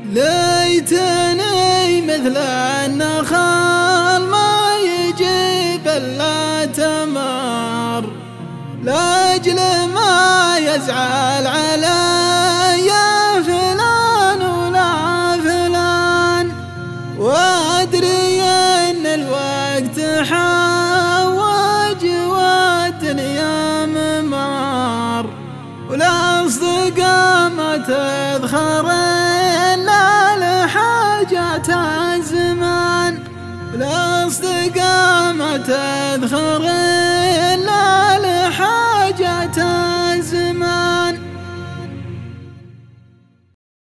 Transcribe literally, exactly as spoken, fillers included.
ليتني مثل النخل ما يجيب إلا تمر، لأجل ما يزعل علي فلان ولا فلان، وأدري أن الوقت حوج والدنيا ممار، والأصدقاء ما تذخر إلا لحاجات الزمان، والأصدقاء ما تذخر إلا لحاجات الزمان.